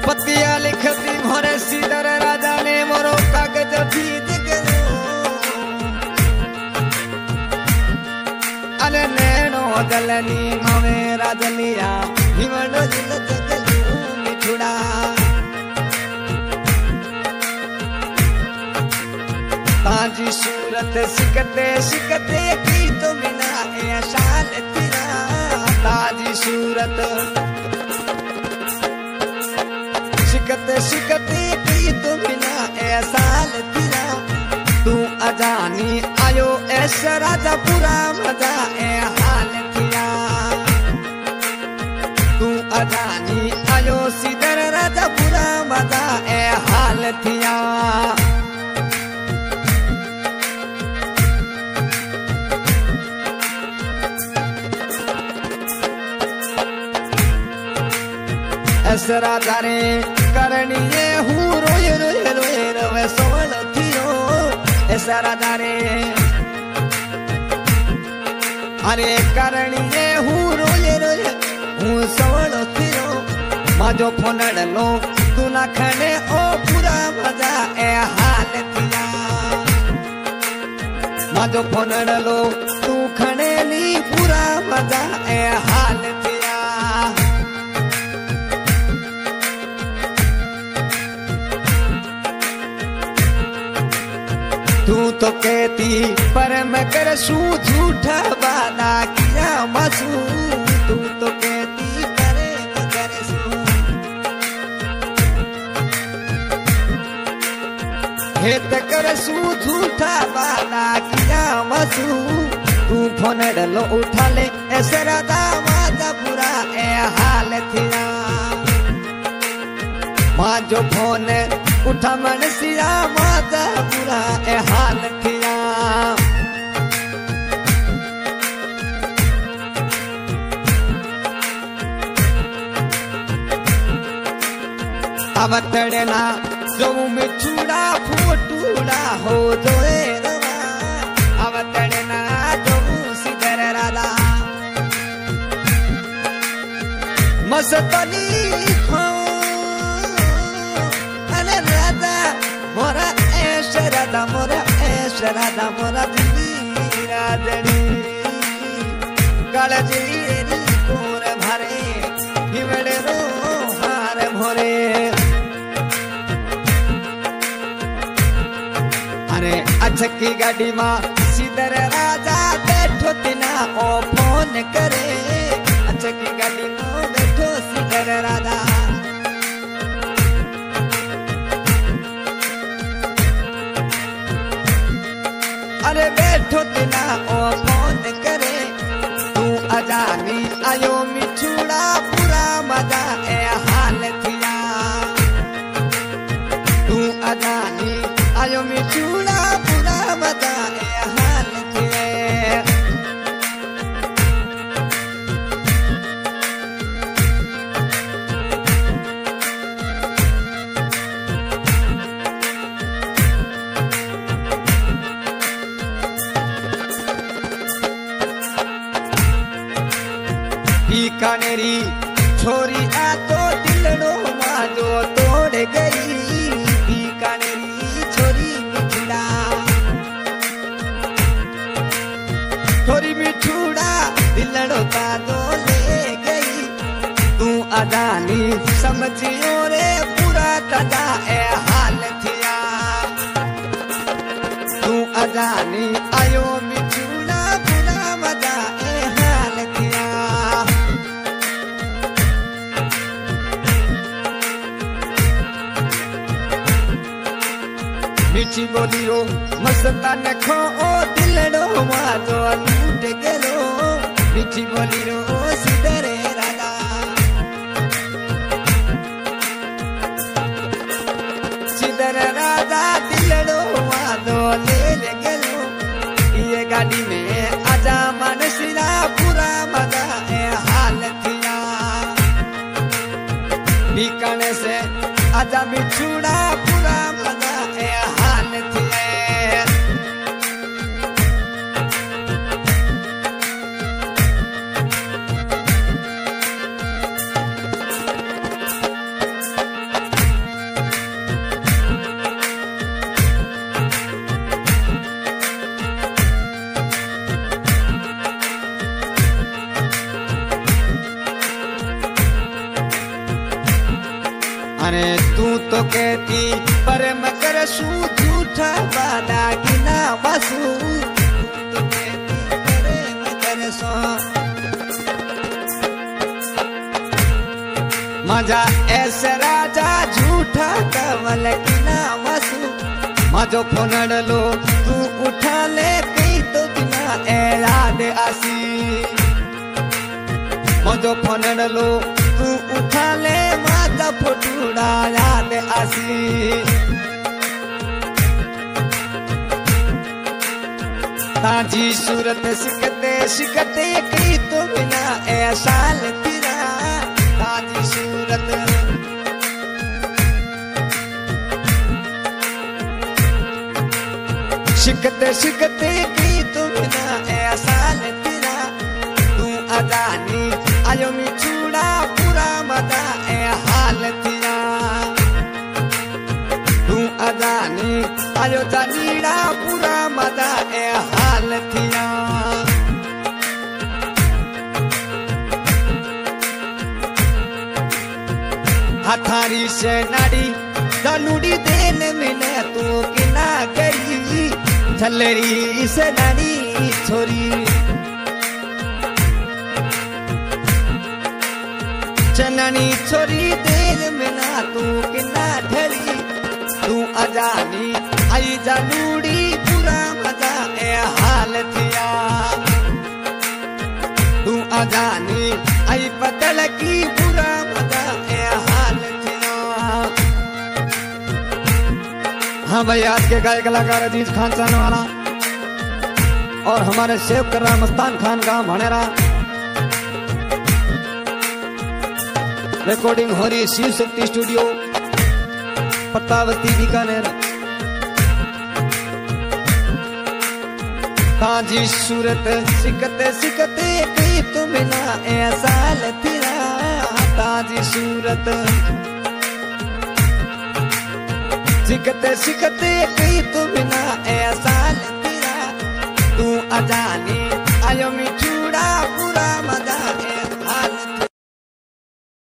पतिया लिखती मोरे सीधर राजा ने मोरो कागज भीज गयो अरे नैनो जलनी मवे राजलिया हिमड़ो जिल जगलू मिठुड़ा ताजी सूरत सिकते सिकते की तो बिना ए शाल तेरा ताजी सूरत सिकते सिकते की तो बिना ऐसा तेरा तू अजानी आयो ऐसा राजा पूरा मजा ए हाल तेरा तू अजानी आयो सीधर राजा पूरा मजा ए हाल तेरा ऐसा राजा रे करनी ये हूँ रोए रोए रोए रोए सोलो थियो ऐसा राजा रे अरे करनी ये हूँ रोए रोए हूँ सोलो थियो माजो फोन लो तू ना खने ओ पूरा मजा ए हाल थिया माजो फोन लो तू खने ली पूरा मजा ए हाल थिया तू तो कहती पर मैं करसूं झूठा वादा किया मसू तू तो कहती करे मैं करसूं हेत करसूं झूठा वादा किया मसू तू फोन डलो उठा ले ऐसे राधा माता बुरा ए हाल थिया मां जो फोन उठा मन सिया माता बुरा ए हाल थिया अवतड़ना जो मिठूड़ा फूटूड़ा हो जोए रवा अवतड़ना जो सिदर राधा मस्तनी मोरा ऐशरादा मोरा दिली राजनी कालजी कोर भरे हिवड़े रो हार भोरे अरे अचकी गाड़ी मां सीधर राजा बैठो तिना ओ फोन करे अचकी गाड़ी में बैठो सीधर राजा अरे बैठो तिना ओ फोन करे तू अजानी आयो मिठूड़ा पूरा मजा ए हाल थिया तू अजानी आयो मिठूड़ा पूरा मजा ए हाल थिया बीकानेरी छोरी आ तो दिलड़ो माजो तोड़ गई बीकानेरी छोरी मिठूड़ा छोरी मिठूड़ा दिलड़ो का तो ले गई तू अदानी समझियो रे पूरा तजा ए हाल थिया तू अदानी आयो मिठूड़ा पूरा मजा ए हाल थिया मीठी बोली रो मस्तान खो ओ दिलड़ो माजो लूट गेलो मीठी बोली रो सिदरे राधा सिदर राधा दिलड़ो माजो ले गेलो ये गाड़ी में आजा मन सिरा पूरा मजा ए हाल थिया बीकाने से आजा मिठूड़ा पूरा मजा ए हाल थिया अरे तू तो कहती पर मगर शू झूठा वादा की ना वसू तो कहती करे मगर सो मजा ऐसे राजा झूठा कमल की ना वसू मजो फोनडलो तू उठा ले कई तो बिना ए याद आसी मजो फोनडलो तू उठा ले माता फोटूड़ा याद आसी ताजी सूरत सिकते सिकते कई तो बिना ए साल तेरा ताजी सूरत शिकते शिकते की तू बिना ए साल तेरा तू अदानी आयो मी चूड़ा पूरा मदा ए हाल तेरा तू अदानी आयो जानीड़ा पूरा मदा ए हाल तेरा हथारी से नाड़ी दनुड़ी देन मिले तू किना गई छलरी से नानी छोरी चननी छोरी देर में ना तू किना ढली तू अजानी आई जानूड़ी पूरा मजा ए हाल थिया तू अजानी आई पतल की पूरा मजा ए हाल थिया। हाँ भाई आज के गायक कलाकार अजीज खान चाहने वाला और हमारे सेव कर रहा मस्तान खान गांव भनेरा रिकॉर्डिंग हो रही शिव शक्ति स्टूडियो पत्तावती बीकानेर। ताजी सूरत सिकते सिकते कई तुम ना ऐसा तेरा ताजी सूरत सिकते सिकते कई तुम ना ऐसा तेरा तू अजानी आयो मी चूड़ा पूरा मजा